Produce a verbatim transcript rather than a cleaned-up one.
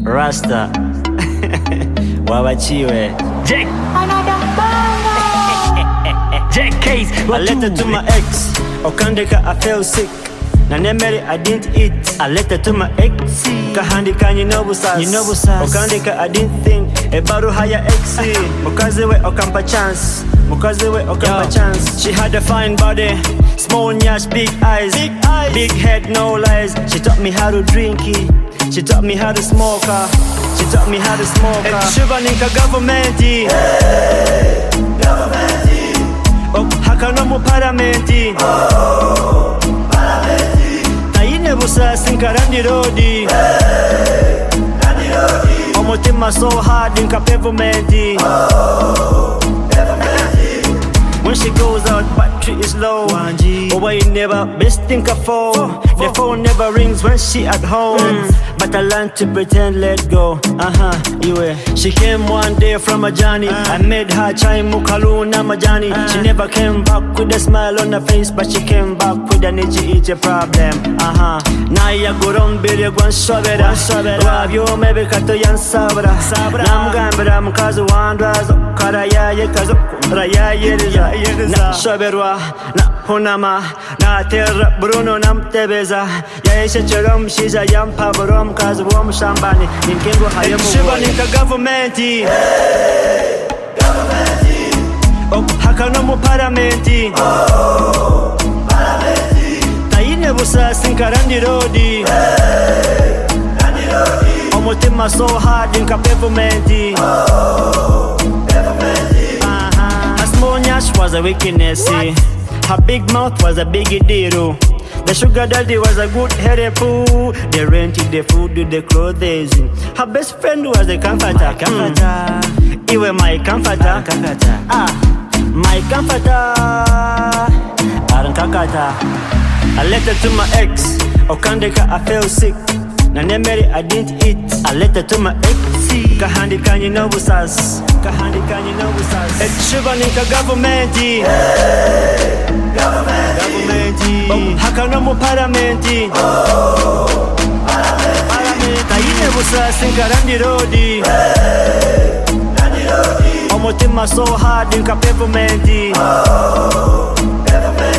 Rasta wawachiwe Jack Jack Case I letter to my ex Okandika I feel sick Na nemeri I didn't eat I letter to my ex Kahandika nyinobusas Nyinobusas Okandika I didn't think Ebaru haya ex Mukaziwe okampa chance Mukaziwe okampa Yo. chance She had a fine body Small nyash, big eyes Big eyes Big head, no lies She taught me how to drink it She taught me how to smoke her She taught me how to smoke her Shuba nika government Hey, government Oh, hakano mu parliament Oh, parliament Tayine busa sinkarandi rodi Hey, randi rodi Omutima so hard inka pavement Oh, pavement When she goes out, battery is low. Oh, why you never best think of phone? The phone never rings when she at home. Mm. But I learned to pretend, let go. Uh huh, you were. She came one day from a journey. Uh. I made her chai mukaluna majani. Uh. She never came back with a smile on her face, but she came back with an itchy, itchy problem. Uh huh. Now you go on, baby, you go and shove it. Grab you, maybe cut to yan sabra. Nam gambra, mkazu wandrazo. Karaya yekazo. Raya yeriza. Na shaberwa, na honama, na terra Bruno nam tebeza. Ya ishe cherom shiza yam pabrom kazwom shambani. Ninkengo hayamu. Shiba nika government. Hey, government. Oh, hakano mu parliament. Oh, parliament. Tayine busa sinkarandi rodi. Hey, randi rodi. Omutima so hard inka pavement. Oh, pavement. Nyash was a weakness. What? Her big mouth was a big deal. The sugar daddy was a good headed fool. They rented the food, did the clothes. Her best friend was a comforter. comforter. Mm. You were my comforter. comforter. Ah, my comforter. I letter to my ex. Okandika I feel sick. Na nemeri I didn't eat. I letter to my ex. Kahandika nyinobusas. Kahandika nyinobusas. Ex shuba nika government. Hey, government. Government. Oh, hakano mu parliament. Oh, parliament. Parliament. Tayine busa sinkarandi rodi. Hey, randi rodi. Omutima so hard inka pavement. Oh, pavement.